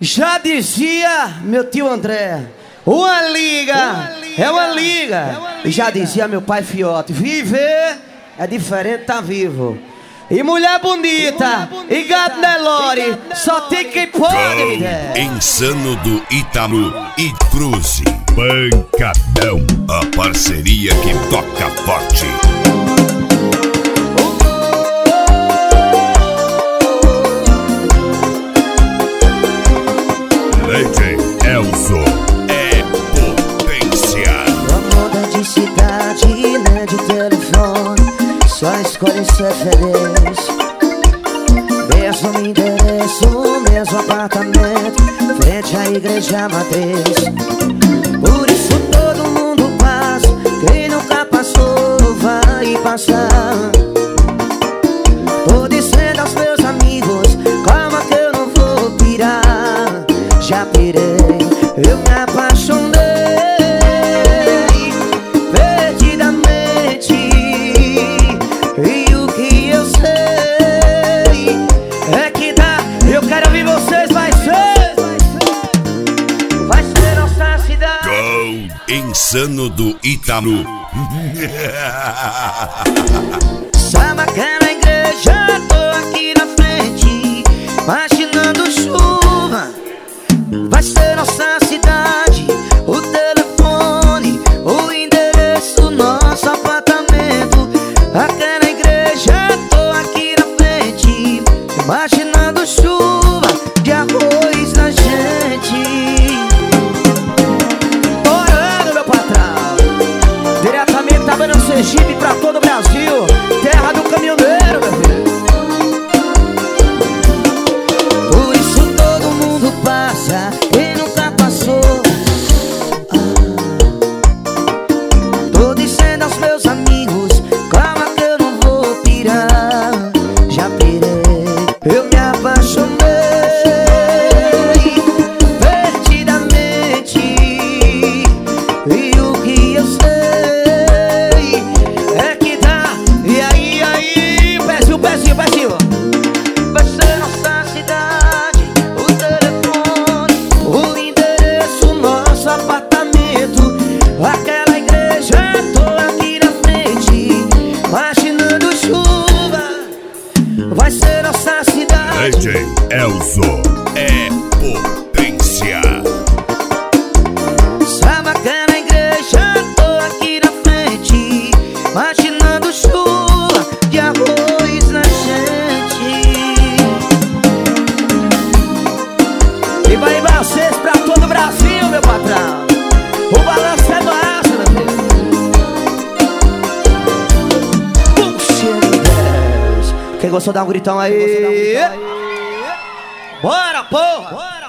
Já dizia meu tio André, uma liga é uma liga. E já dizia meu pai Fiote, viver é diferente tá vivo. E mulher bonita e gato Nelore, só tem quem pode me der. Insano do Ítalo e Cruze. Pancadão, a parceria que toca forte. DJ Elzo é potência. Não muda de cidade, nem de telefone, só escolhe ser feliz. Mesmo endereço, mesmo apartamento, frente à igreja matriz. Por isso todo mundo passa, quem nunca passou vai passar. Tô dizendo aos meus amigos, calma que eu não vou pirar. Já pirei, eu me apaixonei perdidamente. E o que eu sei é que dá. Eu quero ouvir vocês, vai ser nossa cidade. Go, Insano do Ítalo. Sabe aquela igreja? Tô aqui na frente, imaginando chuva. Vai ser nossa cidade, o telefone, o endereço, nosso apartamento. Aquela igreja, tô aqui na frente, imaginando chuva de arroz na gente. Orando, meu patrão, diretamente da Banda Sergipe pra todo o Brasil, terra do caminhoneiro, meu filho. Por isso todo mundo passa, quem nunca passou. Tô dizendo aos meus amigos, calma que eu não vou pirar. Já pirei, eu me apaixonei perdidamente. E o que eu sei é que dá. E aí, pezinho, pezinho, pezinho. Vai ser nossa cidade, o telefone, o endereço, nosso apartamento. Aquela igreja, tô aqui na frente, imaginando chuva. Vai ser nossa cidade. DJ Elzo é potência. Sabe aquela igreja, tô aqui na frente, imaginando chuva de arroz na gente. E vai vocês pra todo o Brasil, meu patrão. O balanço é massa, meu filho. Puxa, Quem gostou dá um gritão aí. Bora, porra!